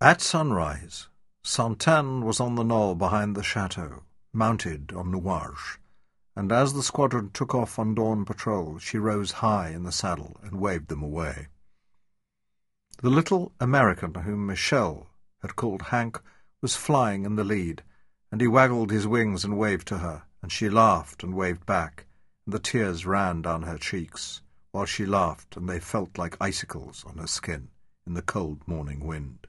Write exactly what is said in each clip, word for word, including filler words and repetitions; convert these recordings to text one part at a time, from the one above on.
At sunrise, Santin was on the knoll behind the chateau, mounted on Nuage, and as the squadron took off on dawn patrol, she rose high in the saddle and waved them away. The little American whom Michel had called Hank was flying in the lead, and he waggled his wings and waved to her, and she laughed and waved back, and the tears ran down her cheeks, while she laughed, and they felt like icicles on her skin in the cold morning wind.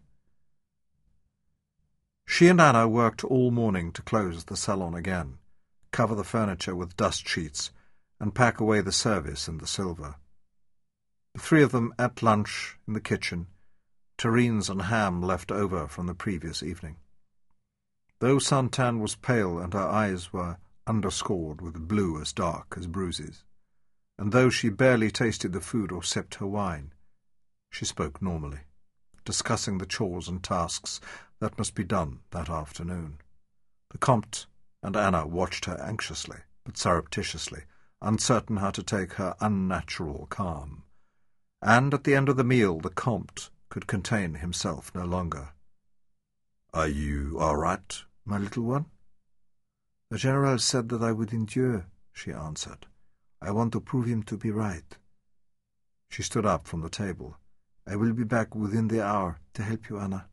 She and Anna worked all morning to close the salon again, cover the furniture with dust sheets, and pack away the service and the silver. The three of them ate lunch in the kitchen, terrines and ham left over from the previous evening. Though Santin was pale and her eyes were underscored with blue as dark as bruises, and though she barely tasted the food or sipped her wine, she spoke normally, discussing the chores and tasks that must be done that afternoon. The Comte and Anna watched her anxiously, but surreptitiously, uncertain how to take her unnatural calm. And at the end of the meal the Comte could contain himself no longer. "Are you all right, my little one?" "The General said that I would endure," she answered. "I want to prove him to be right." She stood up from the table. "I will be back within the hour to help you, Anna."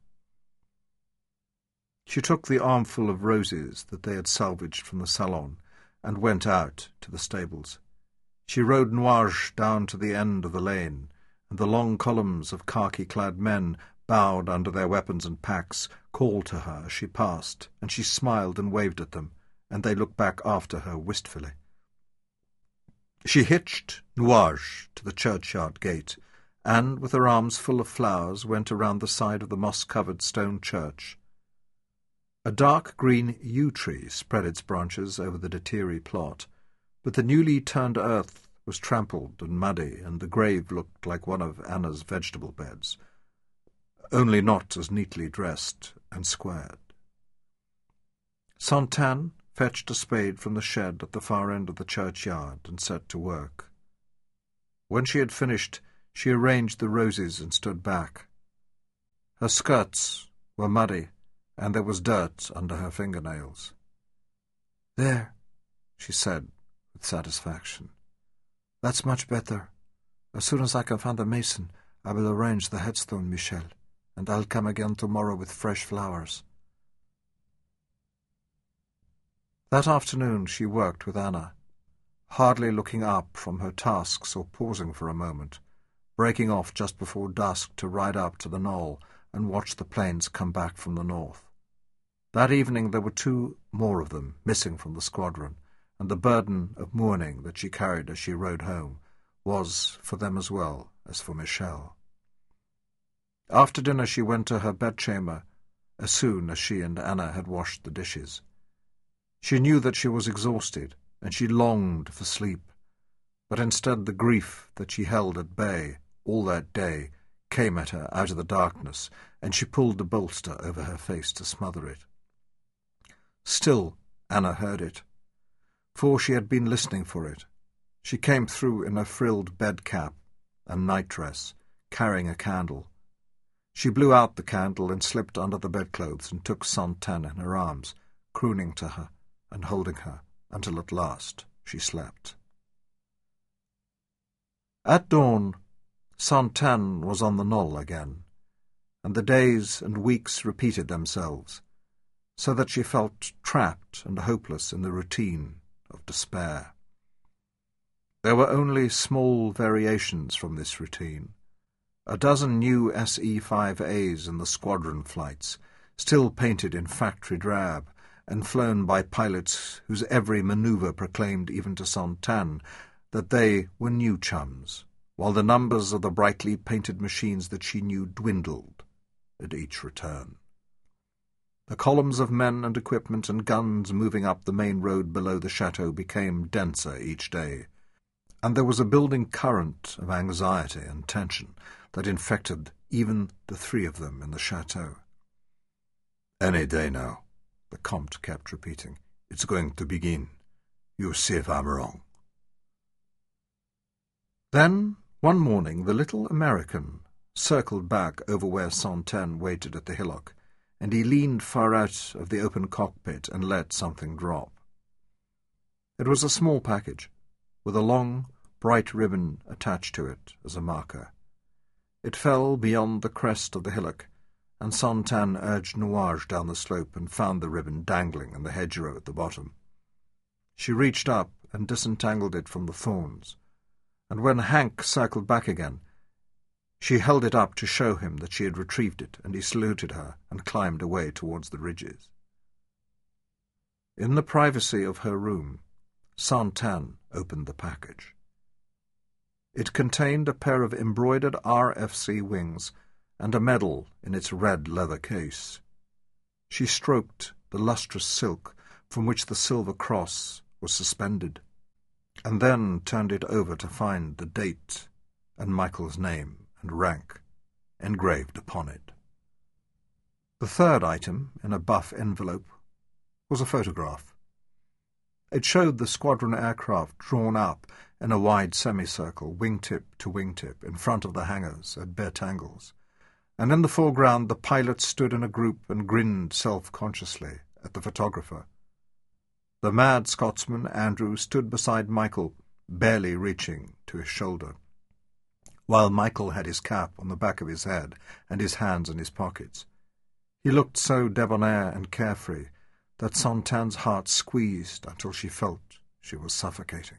She took the armful of roses that they had salvaged from the salon and went out to the stables. She rode Nuage down to the end of the lane, and the long columns of khaki-clad men, bowed under their weapons and packs, called to her as she passed, and she smiled and waved at them, and they looked back after her wistfully. She hitched Nuage to the churchyard gate, and, with her arms full of flowers, went around the side of the moss-covered stone church. A dark green yew tree spread its branches over the Detiri plot, but the newly turned earth was trampled and muddy, and the grave looked like one of Anna's vegetable beds, only not as neatly dressed and squared. Santin fetched a spade from the shed at the far end of the churchyard and set to work. When she had finished, she arranged the roses and stood back. Her skirts were muddy, and there was dirt under her fingernails. "There," she said with satisfaction. "That's much better. As soon as I can find a mason, I will arrange the headstone, Michel, and I'll come again tomorrow with fresh flowers." That afternoon she worked with Anna, hardly looking up from her tasks or pausing for a moment, breaking off just before dusk to ride up to the knoll and watch the planes come back from the north. That evening there were two more of them missing from the squadron, and the burden of mourning that she carried as she rode home was for them as well as for Michel. After dinner she went to her bedchamber as soon as she and Anna had washed the dishes. She knew that she was exhausted, and she longed for sleep, but instead the grief that she held at bay all that day came at her out of the darkness, and she pulled the bolster over her face to smother it. Still Anna heard it, for she had been listening for it. She came through in a frilled bed-cap and night-dress, carrying a candle. She blew out the candle and slipped under the bedclothes and took Santin in her arms, crooning to her and holding her until at last she slept. At dawn, Santin was on the knoll again, and the days and weeks repeated themselves, so that she felt trapped and hopeless in the routine of despair. There were only small variations from this routine. A dozen new S E five A's in the squadron flights, still painted in factory drab, and flown by pilots whose every manoeuvre proclaimed even to Santin that they were new chums, while the numbers of the brightly painted machines that she knew dwindled at each return. The columns of men and equipment and guns moving up the main road below the chateau became denser each day, and there was a building current of anxiety and tension that infected even the three of them in the chateau. "Any day now," the Comte kept repeating. "It's going to begin. You see if I'm wrong." Then, one morning, the little American circled back over where Santen waited at the hillock, and he leaned far out of the open cockpit and let something drop. It was a small package, with a long, bright ribbon attached to it as a marker. It fell beyond the crest of the hillock, and Santen urged Nuage down the slope and found the ribbon dangling in the hedgerow at the bottom. She reached up and disentangled it from the thorns, and when Hank circled back again, she held it up to show him that she had retrieved it, and he saluted her and climbed away towards the ridges. In the privacy of her room, Santen opened the package. It contained a pair of embroidered R F C wings and a medal in its red leather case. She stroked the lustrous silk from which the silver cross was suspended, and then turned it over to find the date and Michael's name and rank engraved upon it. The third item, in a buff envelope, was a photograph. It showed the squadron aircraft drawn up in a wide semicircle, wingtip to wingtip, in front of the hangars at bent angles, and in the foreground the pilots stood in a group and grinned self-consciously at the photographer. The mad Scotsman, Andrew, stood beside Michael, barely reaching to his shoulder, while Michael had his cap on the back of his head and his hands in his pockets. He looked so debonair and carefree that Santen's heart squeezed until she felt she was suffocating.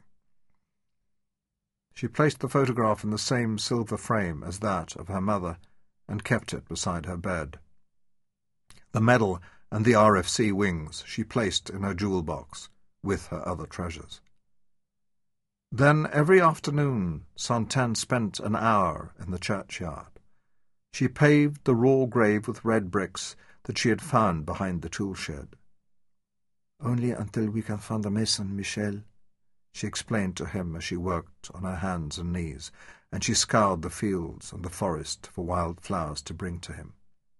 She placed the photograph in the same silver frame as that of her mother and kept it beside her bed. The medal and the R F C wings she placed in her jewel box with her other treasures. Then every afternoon Santen spent an hour in the churchyard. She paved the raw grave with red bricks that she had found behind the tool shed. "Only until we can find the mason, Michel," she explained to him as she worked on her hands and knees, and she scoured the fields and the forest for wild flowers to bring to him.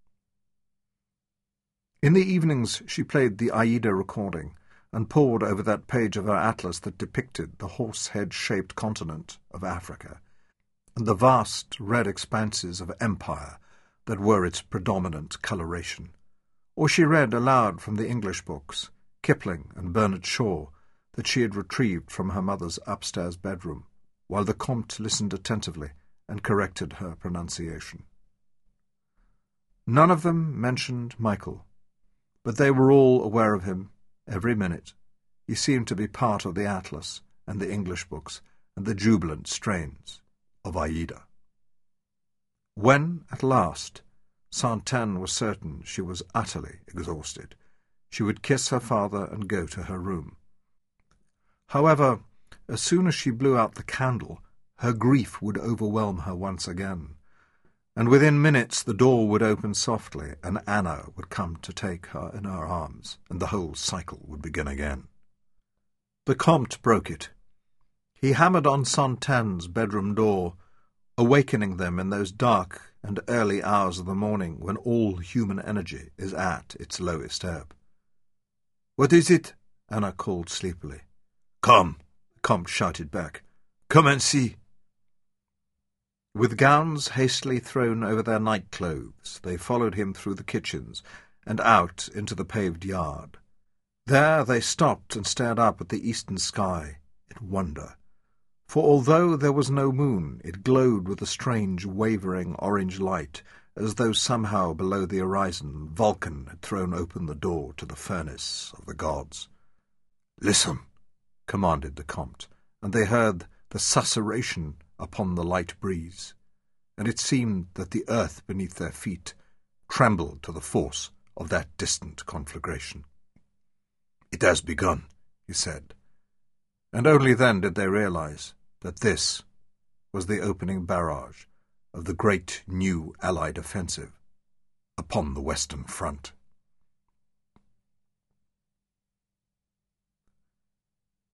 In the evenings she played the Aida recording and pored over that page of her atlas that depicted the horse-head-shaped continent of Africa, and the vast red expanses of empire that were its predominant coloration. Or she read aloud from the English books, Kipling and Bernard Shaw, that she had retrieved from her mother's upstairs bedroom, while the Comte listened attentively and corrected her pronunciation. None of them mentioned Michael, but they were all aware of him every minute. He seemed to be part of the atlas and the English books and the jubilant strains of Aida. When, at last, Santen was certain she was utterly exhausted, she would kiss her father and go to her room. However, as soon as she blew out the candle, her grief would overwhelm her once again, and within minutes the door would open softly, and Anna would come to take her in her arms, and the whole cycle would begin again. The Comte broke it. He hammered on Santen's bedroom door, awakening them in those dark and early hours of the morning when all human energy is at its lowest ebb. "What is it?" Anna called sleepily. "Come," the Comte shouted back. "Come and see." With gowns hastily thrown over their night-clothes, they followed him through the kitchens and out into the paved yard. There they stopped and stared up at the eastern sky in wonder, for although there was no moon, it glowed with a strange, wavering orange light, as though somehow below the horizon Vulcan had thrown open the door to the furnace of the gods. "Listen," commanded the Comte, and they heard the susurration upon the light breeze, and it seemed that the earth beneath their feet trembled to the force of that distant conflagration. "It has begun," he said, and only then did they realize that this was the opening barrage of the great new Allied offensive upon the Western Front.